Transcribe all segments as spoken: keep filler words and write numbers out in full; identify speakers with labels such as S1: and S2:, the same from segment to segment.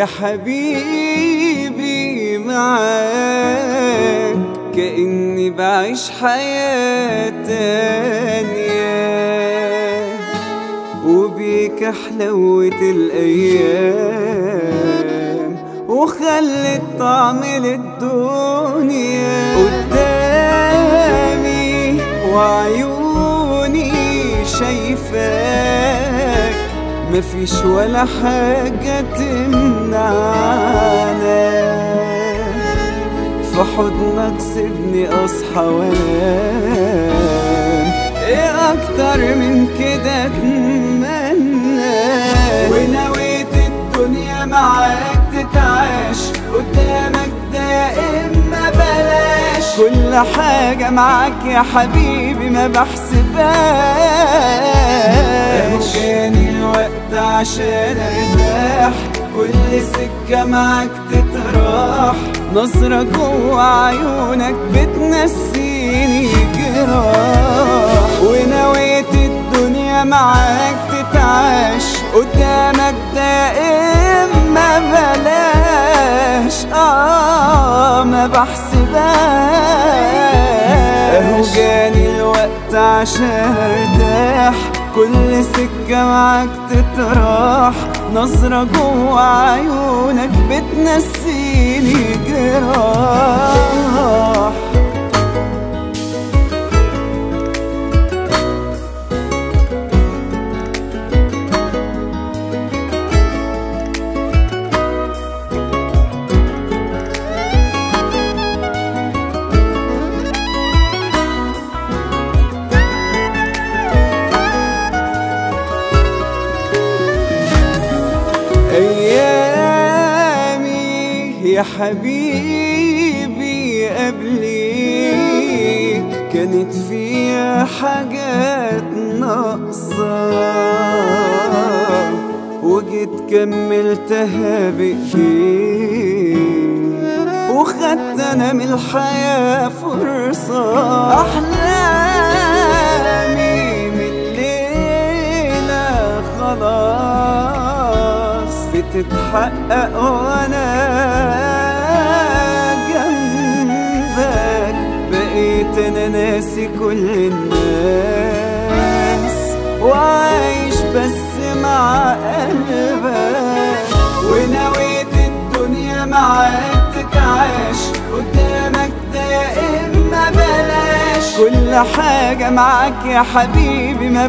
S1: يا حبيبي معاك كأني بعيش حياة تانية، وبيك حلوة الأيام وخلت طعم للدنيا قدامي، وعيوني شايفاك مفيش ولا حاجة تمنعنا، في حضنك سيبني أصحى وانام، ايه أكتر من كده أتمنى؟ ونويت الدنيا معاك تتعاش، قدامك ده يا إما بلاش، كل حاجة معاك يا حبيبي ما بحسبهاش، جاني الوقت عشان ارتاح، كل سكة معاك تتراح، نظرة جوا عيونك بتنسيني جراح، ونويت الدنيا معاك تتعاش، قدامك دائم ما بلاش، اه ما بحسبهاش، اهو جاني الوقت عشان ارتاح، كل سكة معاك تتراح، نظرة جوا عيونك بتنسيني جراح. أيامي يا حبيبي قبليك كانت فيها حاجات ناقصة، وجيت كملتها بإيديك، وخدت أنا من الحياة فرصة، أحلامي من الليلة خلاص بتتحقق وانا جنبك، بقيت انا ناسي كل الناس، وعايش بس مع قلبك، ونويت الدنيا معاك تتعاش، قدامك ده يا اما بلاش، كل حاجة معاك يا حبيبي ما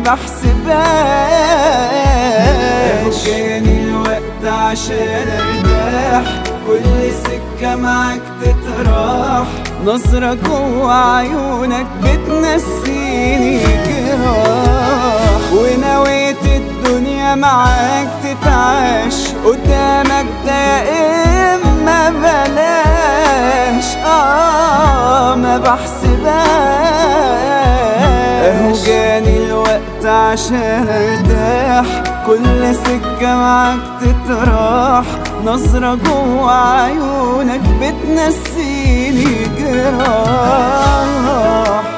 S1: بحسبهاش، جاني الوقت عشان ارتاح، كل سكة معاك تتراح، نظرة جوا عيونك بتنسيني جراح، ونويت الدنيا معاك تتعاش، قدامك دائم ما بلاش، اه ما بحسبهاش، اهو جاني الوقت عشان ارتاح، كل سكة معاك تتراح، نظرة جوا عيونك بتنسيني جراح.